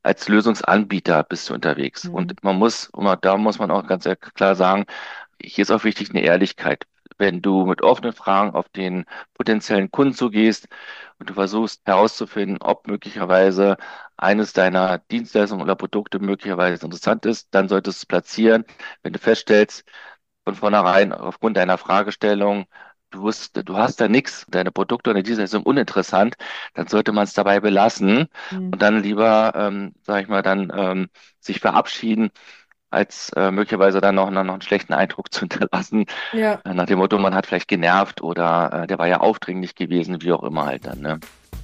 als Lösungsanbieter bist du unterwegs. Mhm. Und da muss man auch ganz sehr klar sagen, hier ist auch wichtig eine Ehrlichkeit. Wenn du mit offenen Fragen auf den potenziellen Kunden zugehst und du versuchst herauszufinden, ob möglicherweise eines deiner Dienstleistungen oder Produkte möglicherweise interessant ist, dann solltest du es platzieren. Wenn du feststellst, von vornherein aufgrund deiner Fragestellung, du hast da nichts, deine Produkte oder Dienstleistungen sind uninteressant, dann sollte man es dabei belassen Mhm. und dann lieber, sag ich mal, sich verabschieden, als möglicherweise dann noch einen schlechten Eindruck zu hinterlassen, Ja. nach dem Motto, man hat vielleicht genervt oder der war ja aufdringlich gewesen, wie auch immer halt dann, ne?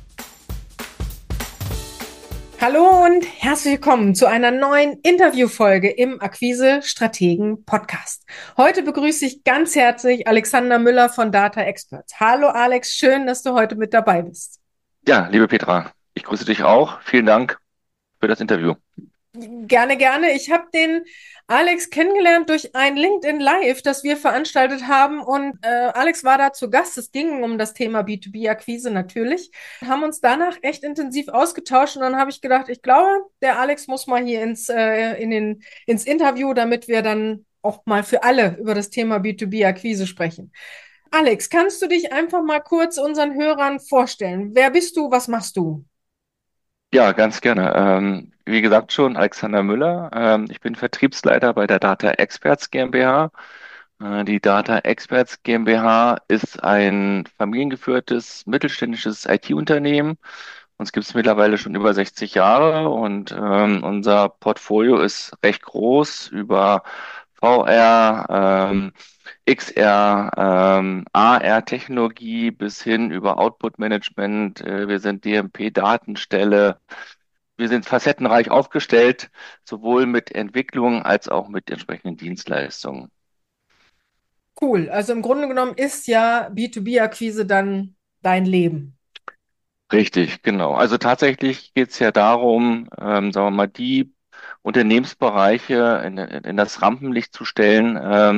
Hallo und herzlich willkommen zu einer neuen Interviewfolge im Akquise Strategen Podcast. Heute begrüße ich ganz herzlich Alexander Müller von Data Experts. Hallo Alex, schön, dass du heute mit dabei bist. Ja, liebe Petra, ich grüße dich auch. Vielen Dank für das Interview. Gerne, gerne. Ich habe den Alex kennengelernt durch ein LinkedIn Live, das wir veranstaltet haben. Und Alex war da zu Gast. Es ging um das Thema B2B-Akquise natürlich. Wir haben uns danach echt intensiv ausgetauscht. Und dann habe ich gedacht, ich glaube, der Alex muss mal hier ins Interview, damit wir dann auch mal für alle über das Thema B2B-Akquise sprechen. Alex, kannst du dich einfach mal kurz unseren Hörern vorstellen? Wer bist du? Was machst du? Ja, ganz gerne. Wie gesagt schon, Alexander Müller. Ich bin Vertriebsleiter bei der Data Experts GmbH. Die Data Experts GmbH ist ein familiengeführtes mittelständisches IT-Unternehmen. Uns gibt es mittlerweile schon über 60 Jahre und unser Portfolio ist recht groß über VR, XR, AR-Technologie bis hin über Output-Management. Wir sind DMP-Datenstelle. Wir sind facettenreich aufgestellt, sowohl mit Entwicklung als auch mit entsprechenden Dienstleistungen. Cool. Also im Grunde genommen ist ja B2B-Akquise dann dein Leben. Richtig, genau. Also tatsächlich geht es ja darum, sagen wir mal, die Unternehmensbereiche in das Rampenlicht zu stellen,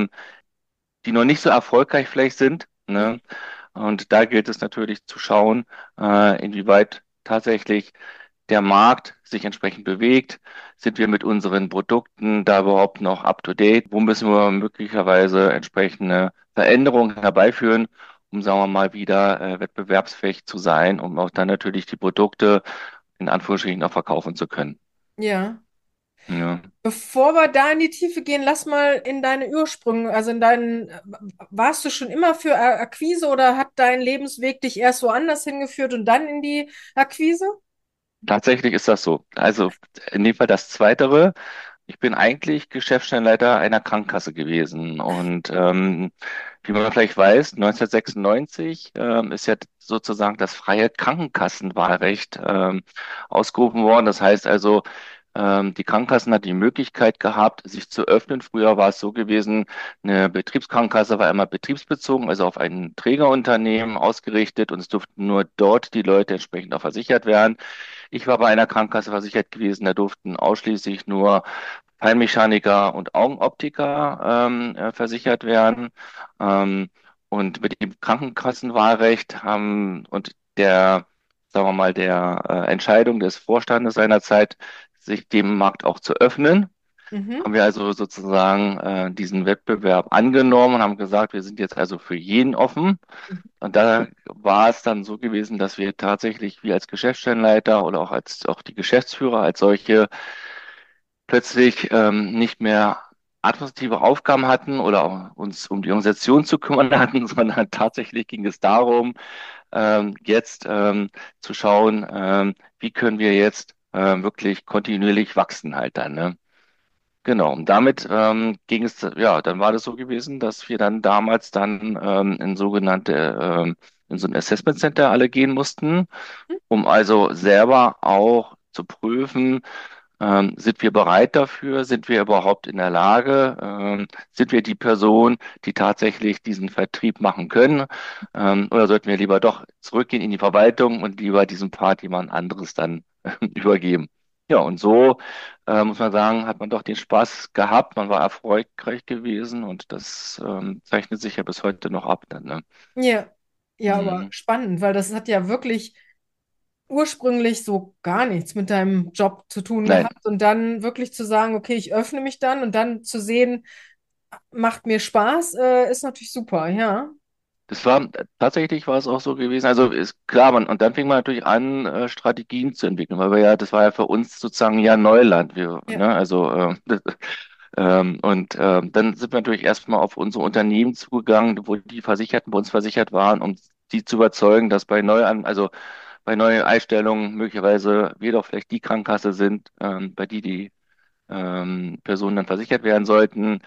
die noch nicht so erfolgreich vielleicht sind, ne? Und da gilt es natürlich zu schauen, inwieweit tatsächlich der Markt sich entsprechend bewegt. Sind wir mit unseren Produkten da überhaupt noch up to date? Wo müssen wir möglicherweise entsprechende Veränderungen herbeiführen, um, sagen wir mal, wieder wettbewerbsfähig zu sein, um auch dann natürlich die Produkte in Anführungsstrichen auch verkaufen zu können. Ja. Ja. Bevor wir da in die Tiefe gehen, lass mal in deine Ursprünge, also warst du schon immer für Akquise oder hat dein Lebensweg dich erst woanders hingeführt und dann in die Akquise? Tatsächlich ist das so. Also in dem Fall das Zweitere. Ich bin eigentlich Geschäftsstellenleiter einer Krankenkasse gewesen und wie man vielleicht weiß, 1996 ist ja sozusagen das freie Krankenkassenwahlrecht ausgerufen worden. Das heißt also, die Krankenkassen hatten die Möglichkeit gehabt, sich zu öffnen. Früher war es so gewesen, eine Betriebskrankenkasse war immer betriebsbezogen, also auf ein Trägerunternehmen ausgerichtet und es durften nur dort die Leute entsprechend auch versichert werden. Ich war bei einer Krankenkasse versichert gewesen, da durften ausschließlich nur Feinmechaniker und Augenoptiker versichert werden. Ähm, und mit dem Krankenkassenwahlrecht und sagen wir mal, der Entscheidung des Vorstandes seinerzeit, sich dem Markt auch zu öffnen, Mhm. haben wir also sozusagen diesen Wettbewerb angenommen und haben gesagt, wir sind jetzt also für jeden offen. Und da war es dann so gewesen, dass wir tatsächlich, wir als Geschäftsstellenleiter oder auch die Geschäftsführer als solche plötzlich nicht mehr administrative Aufgaben hatten oder auch uns um die Organisation zu kümmern hatten, sondern tatsächlich ging es darum, jetzt zu schauen, wie können wir jetzt wirklich kontinuierlich wachsen halt dann, ne? Genau, und damit ging es, ja, dann war das so gewesen, dass wir dann damals dann in so ein Assessment Center alle gehen mussten, um also selber auch zu prüfen, sind wir bereit dafür? Sind wir überhaupt in der Lage? Sind wir die Person, die tatsächlich diesen Vertrieb machen können? Oder sollten wir lieber doch zurückgehen in die Verwaltung und lieber diesen Part jemand anderes dann übergeben? Ja, und so muss man sagen, hat man doch den Spaß gehabt, man war erfolgreich gewesen und das zeichnet sich ja bis heute noch ab dann, ne? Ja, ja, aber Mhm. spannend, weil das hat ja wirklich ursprünglich so gar nichts mit deinem Job zu tun Nein, gehabt und dann wirklich zu sagen, okay, ich öffne mich dann und dann zu sehen, macht mir Spaß, ist natürlich super, ja. das war tatsächlich war es auch so gewesen. Also ist klar, und dann fing man natürlich an, Strategien zu entwickeln, weil das war ja für uns sozusagen ja Neuland. Ja. Also dann sind wir natürlich erstmal auf unsere Unternehmen zugegangen, wo die Versicherten bei uns versichert waren, um die zu überzeugen, dass also bei Neueinstellungen möglicherweise wir doch vielleicht die Krankenkasse sind, bei die Personen dann versichert werden sollten.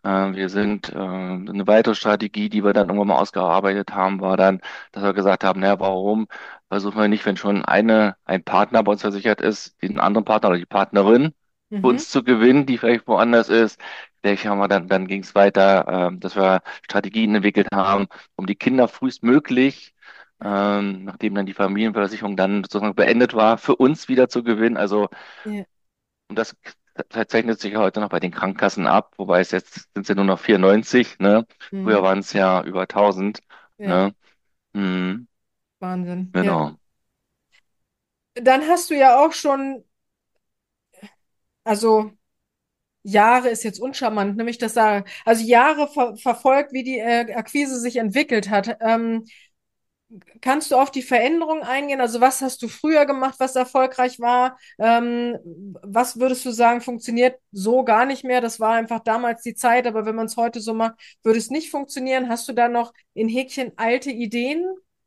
Eine weitere Strategie, die wir dann irgendwann mal ausgearbeitet haben, war dann, dass wir gesagt haben, naja, warum versuchen wir nicht, wenn schon ein Partner bei uns versichert ist, den anderen Partner oder die Partnerin für Mhm. uns zu gewinnen, die vielleicht woanders ist. Vielleicht haben wir dann ging es weiter, dass wir Strategien entwickelt haben, um die Kinder frühestmöglich, nachdem dann die Familienversicherung dann sozusagen beendet war, für uns wieder zu gewinnen. Also Ja. und das zeichnet sich ja heute noch bei den Krankenkassen ab, wobei es jetzt sind es ja nur noch 94, ne? Früher Mhm. waren es ja über 1000, Ja, ne? Mhm, Wahnsinn. Ja. genau. Dann hast du ja auch schon, also Jahre ist jetzt uncharmant, nämlich das sage, also Jahre verfolgt, wie die Akquise sich entwickelt hat. Kannst du auf die Veränderung eingehen? Also was hast du früher gemacht, was erfolgreich war? Was würdest du sagen, funktioniert so gar nicht mehr? Das war einfach damals die Zeit, aber wenn man es heute so macht, würde es nicht funktionieren. Hast du da noch in Häkchen alte Ideen?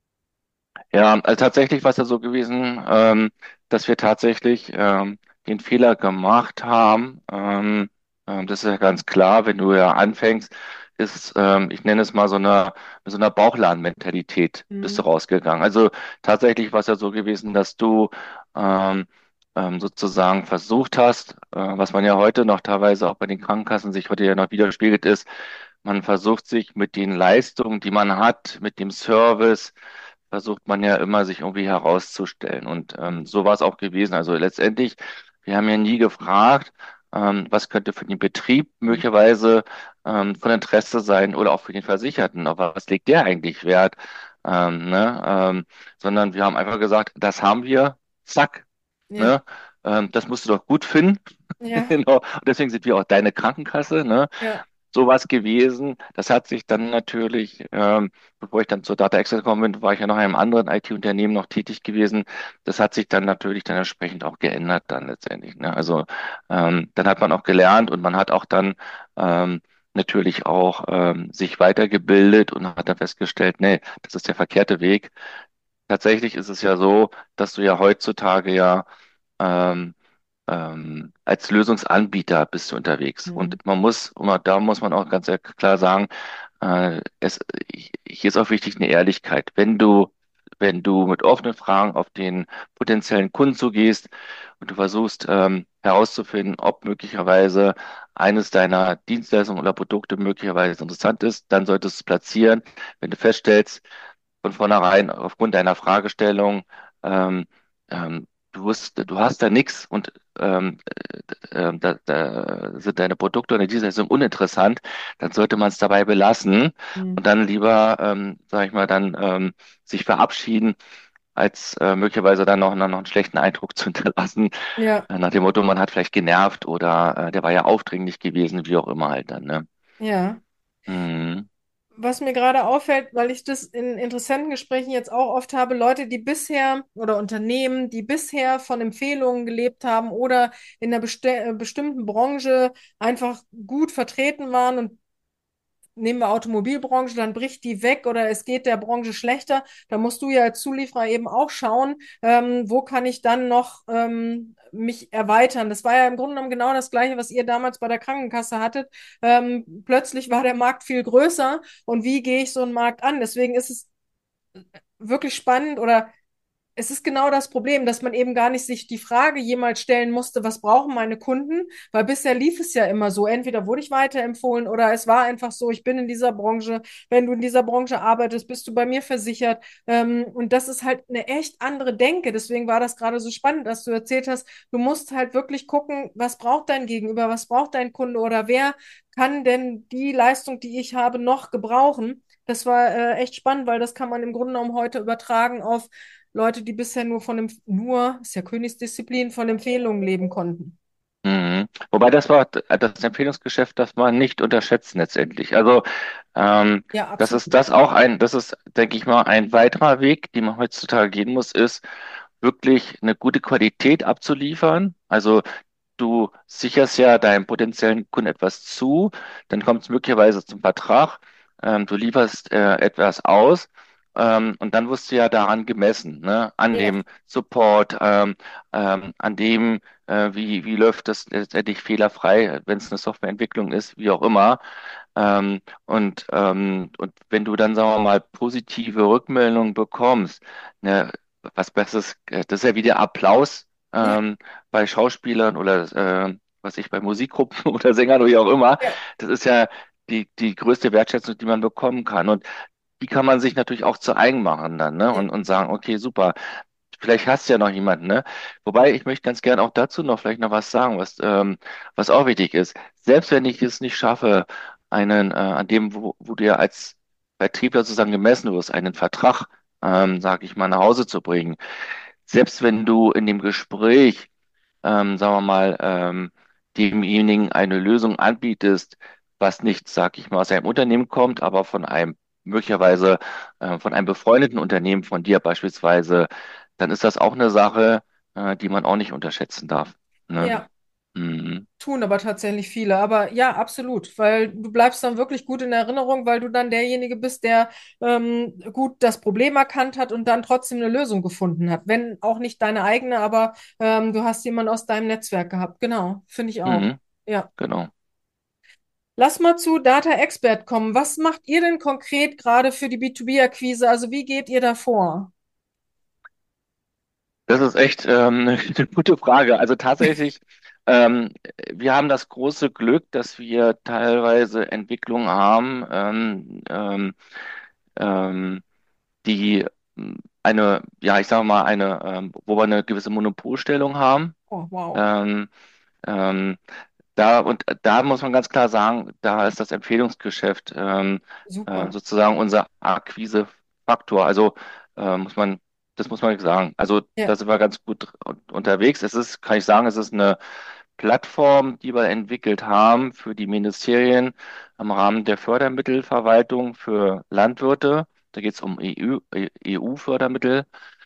Ja, also tatsächlich war es ja so gewesen, dass wir tatsächlich den Fehler gemacht haben. Das ist ja ganz klar, wenn du ja anfängst, ich nenne es mal mit so einer Bauchladenmentalität bist du Mhm. rausgegangen. Also tatsächlich war es ja so gewesen, dass du ähm, sozusagen versucht hast, was man ja heute noch teilweise auch bei den Krankenkassen sich heute ja noch widerspiegelt ist, man versucht sich mit den Leistungen, die man hat, mit dem Service, versucht man ja immer, sich irgendwie herauszustellen. Und so war es auch gewesen. Also letztendlich, wir haben ja nie gefragt, was könnte für den Betrieb möglicherweise von Interesse sein oder auch für den Versicherten. Auf was legt der eigentlich Wert? Ne? Sondern wir haben einfach gesagt, das haben wir, zack. Ja, Ne? Das musst du doch gut finden. ja, Genau. Und deswegen sind wir auch deine Krankenkasse. Ne? ja. Sowas gewesen. Das hat sich dann natürlich, bevor ich dann zur Data Access gekommen bin, war ich ja noch in einem anderen IT-Unternehmen noch tätig gewesen. Das hat sich dann natürlich dann entsprechend auch geändert dann letztendlich. Ne? Also dann hat man auch gelernt und man hat auch dann natürlich auch sich weitergebildet und hat dann festgestellt, nee, das ist der verkehrte Weg. Tatsächlich ist es ja so, dass du ja heutzutage ja ähm, als Lösungsanbieter bist du unterwegs. Und Mhm. da muss man auch ganz sehr klar sagen, äh, es, hier ist auch wichtig eine Ehrlichkeit. Wenn du mit offenen Fragen auf den potenziellen Kunden zugehst und du versuchst herauszufinden, ob möglicherweise eines deiner Dienstleistungen oder Produkte möglicherweise interessant ist, dann solltest du es platzieren. Wenn du feststellst, von vornherein aufgrund deiner Fragestellung, ähm, du hast da nichts und da sind deine Produkte oder Dienstleistungen uninteressant, dann sollte man es dabei belassen Mhm. und dann lieber, sag ich mal, sich verabschieden, als möglicherweise dann noch einen schlechten Eindruck zu hinterlassen, Ja, nach dem Motto, man hat vielleicht genervt oder der war ja aufdringlich gewesen, wie auch immer halt dann, ne? ja. Mhm. Was mir gerade auffällt, weil ich das in interessanten Gesprächen jetzt auch oft habe, Leute, die bisher oder Unternehmen, die bisher von Empfehlungen gelebt haben oder in einer bestimmten Branche einfach gut vertreten waren und nehmen wir Automobilbranche, dann bricht die weg oder es geht der Branche schlechter. Da musst du ja als Zulieferer eben auch schauen, wo kann ich dann noch mich erweitern. Das war ja im Grunde genommen genau das Gleiche, was ihr damals bei der Krankenkasse hattet. Plötzlich war der Markt viel größer und wie gehe ich so einen Markt an? Deswegen ist es wirklich spannend oder es ist genau das Problem, dass man eben gar nicht sich die Frage jemals stellen musste, was brauchen meine Kunden? Weil bisher lief es ja immer so. Entweder wurde ich weiterempfohlen oder es war einfach so, ich bin in dieser Branche. Wenn du in dieser Branche arbeitest, bist du bei mir versichert. Und das ist halt eine echt andere Denke. Deswegen war das gerade so spannend, dass du erzählt hast, du musst halt wirklich gucken, was braucht dein Gegenüber, was braucht dein Kunde oder wer kann denn die Leistung, die ich habe, noch gebrauchen? Das war echt spannend, weil das kann man im Grunde genommen heute übertragen auf Leute, die bisher nur, ist ja Königsdisziplin, von Empfehlungen leben konnten. Mhm. Wobei das Empfehlungsgeschäft, das man nicht unterschätzen letztendlich. Also Ja, absolut. das ist, denke ich mal, ein weiterer Weg, den man heutzutage gehen muss, ist wirklich eine gute Qualität abzuliefern. Also du sicherst ja deinem potenziellen Kunden etwas zu, dann kommt es möglicherweise zum Vertrag, du lieferst etwas aus und dann wirst du ja daran gemessen, ne? An Ja, dem Support, an dem, wie läuft das letztendlich fehlerfrei, wenn es eine Softwareentwicklung ist, wie auch immer. Und wenn du dann, sagen wir mal, positive Rückmeldungen bekommst, ne, was Besseres, das ist ja wie der Applaus ja, bei Schauspielern oder was ich, bei Musikgruppen oder Sängern oder wie auch immer. ja, Das ist ja die größte Wertschätzung, die man bekommen kann. Und die kann man sich natürlich auch zu eigen machen dann, ne? ja, Und sagen, okay, super, vielleicht hast du ja noch jemanden, ne? Wobei ich möchte ganz gern auch dazu noch vielleicht noch was sagen, was auch wichtig ist. Selbst wenn ich es nicht schaffe, an dem, wo du ja als Vertriebler sozusagen gemessen wirst, einen Vertrag, sag ich mal, nach Hause zu bringen. Selbst wenn du in dem Gespräch sagen wir mal, demjenigen eine Lösung anbietest, was nicht, sag ich mal, aus einem Unternehmen kommt, aber von einem möglicherweise von einem befreundeten Unternehmen von dir beispielsweise, dann ist das auch eine Sache, die man auch nicht unterschätzen darf. Ne? ja. Mhm. Tun aber tatsächlich viele. Aber ja, absolut, weil du bleibst dann wirklich gut in Erinnerung, weil du dann derjenige bist, der gut das Problem erkannt hat und dann trotzdem eine Lösung gefunden hat. Wenn auch nicht deine eigene, aber du hast jemanden aus deinem Netzwerk gehabt. Genau, finde ich auch. Mhm. Ja. Genau. Lass mal zu Data Expert kommen. Was macht ihr denn konkret gerade für die B2B-Akquise? Also wie geht ihr da vor? Das ist echt eine gute Frage. Also tatsächlich, ähm, wir haben das große Glück, dass wir teilweise Entwicklungen haben, ähm, die ja, ich sage mal, wo wir eine gewisse Monopolstellung haben. Oh, wow. Ähm, ähm, da muss man ganz klar sagen, da ist das Empfehlungsgeschäft Super. sozusagen unser Akquisefaktor. Also muss man, das muss man sagen. Also Ja. da sind wir ganz gut unterwegs. Kann ich sagen, es ist eine Plattform, die wir entwickelt haben für die Ministerien im Rahmen der Fördermittelverwaltung für Landwirte. Da geht es um EU-Fördermittel.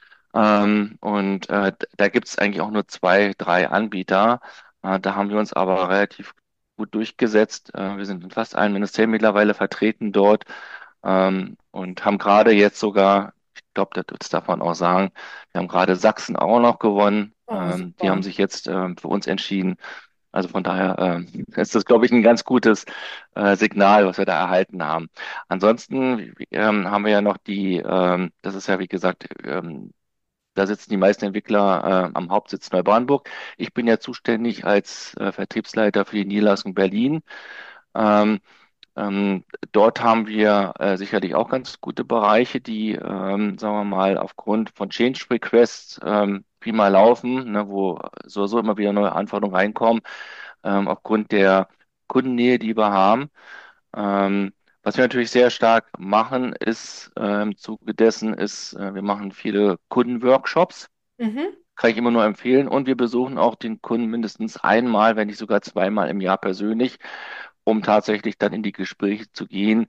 Da gibt es eigentlich auch nur zwei, drei Anbieter. Da haben wir uns aber relativ gut durchgesetzt. Wir sind in fast allen Ministerien mittlerweile vertreten dort und haben gerade jetzt sogar, ich glaube, das darf man auch sagen, wir haben gerade Sachsen auch noch gewonnen. Oh, Die haben super. sich jetzt für uns entschieden. Also von daher ist das, glaube ich, ein ganz gutes Signal, was wir da erhalten haben. Ansonsten haben wir ja noch das ist ja wie gesagt, da sitzen die meisten Entwickler am Hauptsitz Neubrandenburg. Ich bin ja zuständig als Vertriebsleiter für die Niederlassung Berlin. Ähm, Dort haben wir sicherlich auch ganz gute Bereiche, die, sagen wir mal, aufgrund von Change Requests prima laufen, ne, wo sowieso immer wieder neue Anforderungen reinkommen, aufgrund der Kundennähe, die wir haben. Ähm, Was wir natürlich sehr stark machen, ist im Zuge dessen, wir machen viele Kundenworkshops, Mhm. kann ich immer nur empfehlen. Und wir besuchen auch den Kunden mindestens einmal, wenn nicht sogar zweimal im Jahr persönlich, um tatsächlich dann in die Gespräche zu gehen,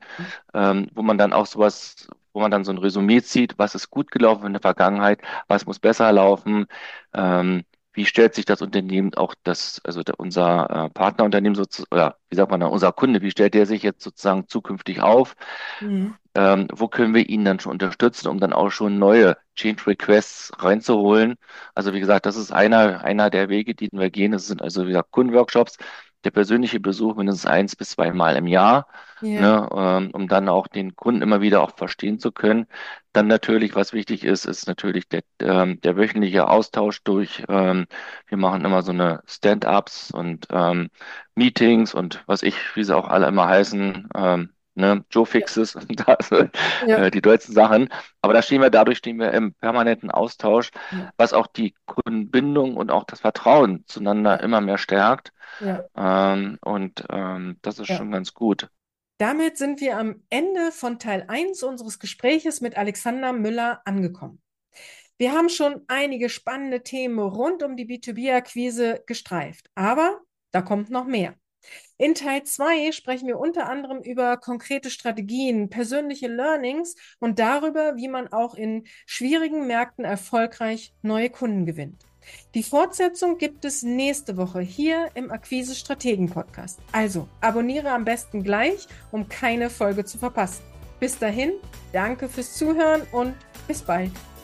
wo man dann so ein Resümee zieht, was ist gut gelaufen in der Vergangenheit, was muss besser laufen, ähm, wie stellt sich das Unternehmen unser Partnerunternehmen sozusagen, oder wie sagt man da, unser Kunde, wie stellt der sich jetzt sozusagen zukünftig auf? Mhm. Wo können wir ihn dann schon unterstützen, um dann auch schon neue Change Requests reinzuholen? Also wie gesagt, das ist einer der Wege, die wir gehen. Das sind also wie gesagt Kundenworkshops, der persönliche Besuch mindestens eins bis zweimal im Jahr, Ja. ne, um dann auch den Kunden immer wieder auch verstehen zu können. Dann natürlich, was wichtig ist, ist natürlich der wöchentliche Austausch wir machen immer so eine Stand-ups und Meetings und was ich, wie sie auch alle immer heißen, ne, Joe Ja. Fixes und das, Ja. die deutschen Sachen. Aber dadurch stehen wir im permanenten Austausch, Ja. was auch die Kundenbindung und auch das Vertrauen zueinander Ja. immer mehr stärkt. Ja. Das ist Ja. schon ganz gut. Damit sind wir am Ende von Teil 1 unseres Gespräches mit Alexander Müller angekommen. Wir haben schon einige spannende Themen rund um die B2B-Akquise gestreift, aber da kommt noch mehr. In Teil 2 sprechen wir unter anderem über konkrete Strategien, persönliche Learnings und darüber, wie man auch in schwierigen Märkten erfolgreich neue Kunden gewinnt. Die Fortsetzung gibt es nächste Woche hier im Akquise Strategen Podcast. Also abonniere am besten gleich, um keine Folge zu verpassen. Bis dahin, danke fürs Zuhören und bis bald.